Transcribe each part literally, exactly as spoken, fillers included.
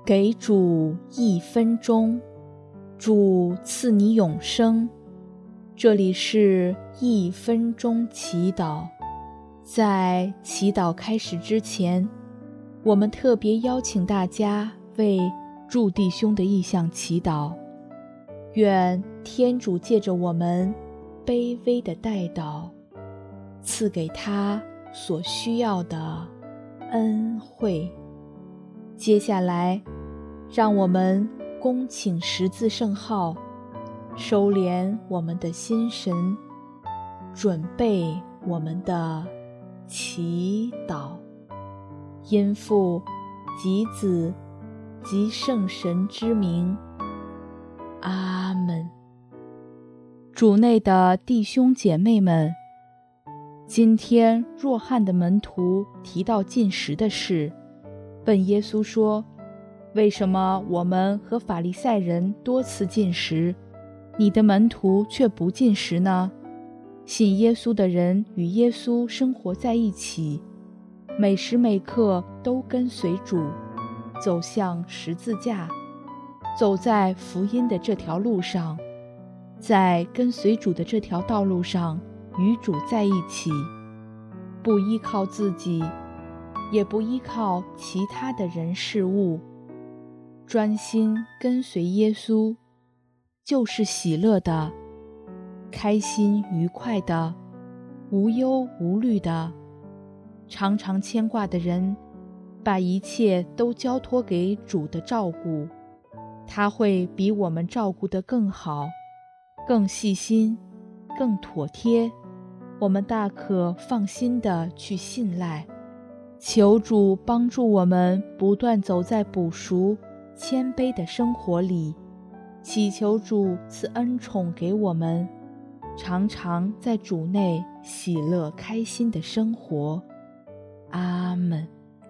给主一分钟，主赐你永生。这里是一分钟祈祷。在祈祷开始之前，我们特别邀请大家为祝弟兄的意向祈祷，愿天主借着我们卑微的代祷，赐给他所需要的恩惠。接下来，让我们恭请十字圣号，收敛我们的心神，准备我们的祈祷。因父及子及圣神之名，阿们。主内的弟兄姐妹们，今天若翰的门徒提到禁食的事，问耶稣说，为什么我们和法利赛人多次禁食，你的门徒却不禁食呢？信耶稣的人与耶稣生活在一起，每时每刻都跟随主，走向十字架，走在福音的这条路上，在跟随主的这条道路上与主在一起，不依靠自己，也不依靠其他的人事物，专心跟随耶稣，就是喜乐的，开心愉快的，无忧无虑的。常常牵挂的人，把一切都交托给主的照顾，他会比我们照顾得更好，更细心，更妥帖，我们大可放心地去信赖。求主帮助我们不断走在补赎、谦卑的生活里，祈求主赐恩宠给我们，常常在主内喜乐开心的生活。阿们。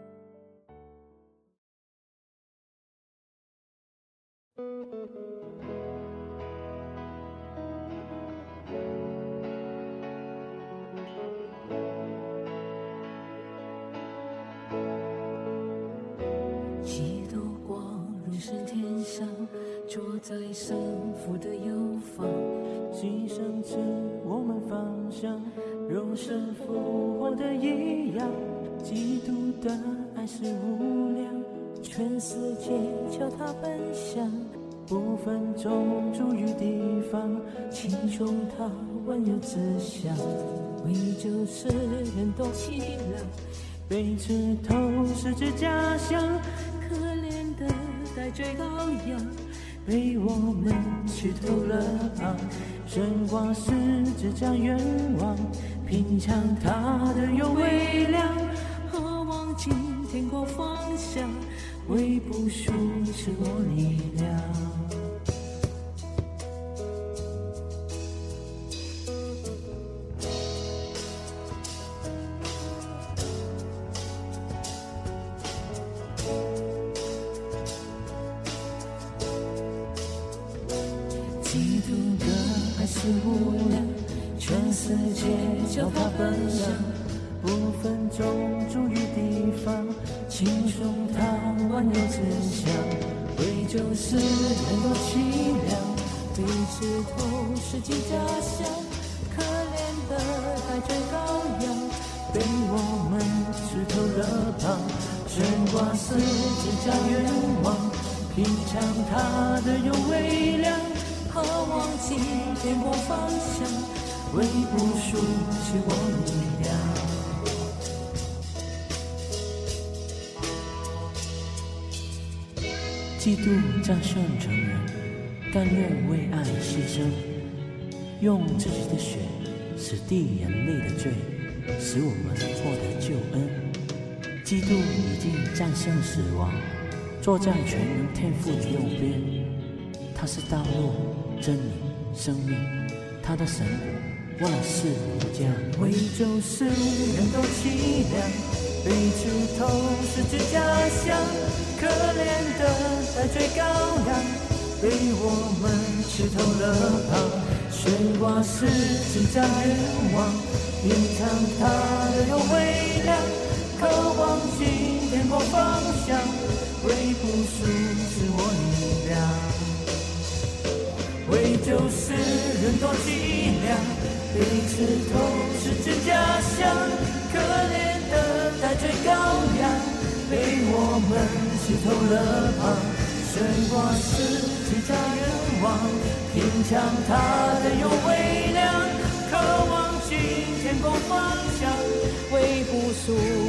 基督光如是天上，坐在圣父的右方， 牺牲赐我们方向，荣神复活的一样。基督的爱是无量，全世界叫他奔向，不分种族与地方，亲兄他温柔志向，为救世人多凄凉，被刺透十字架上， 可怜的代罪羔羊， 被我们吃透了胖，神光十字架愿望，品尝他的有微量， 渴望进天国方向， 为不赎赐我力量。基督的爱是无量，全世界叫他奔向，不分种族与地方，亲兄他万有之乡，为救世人多凄凉，被刺透十字架上，可怜的代罪羔羊，被我们吃透了胖，悬挂十字架愿望，品尝他的有微量， 渴望进天国方向， 为不赎赐我力量。基督战胜成人，甘愿为爱牺牲，用自己的血使地人类的罪，使我们获得救恩。基督已经战胜死亡，坐在全能天父的右边，他是道路、真理、生命，他的神万事无疆，为救世人多凄凉，被刺透十字架上，可怜的代罪羔羊，被我们吃透了胖，悬挂十字架愿望，品尝他的有微量，渴望进天国方向， 向，为朴素是我力量。为救世人多凄凉，被刺透是指家乡，可怜的戴罪羔羊，被我们刺透了旁。神话是谁家愿望，偏强他的有微量，渴望今天共方向，为朴素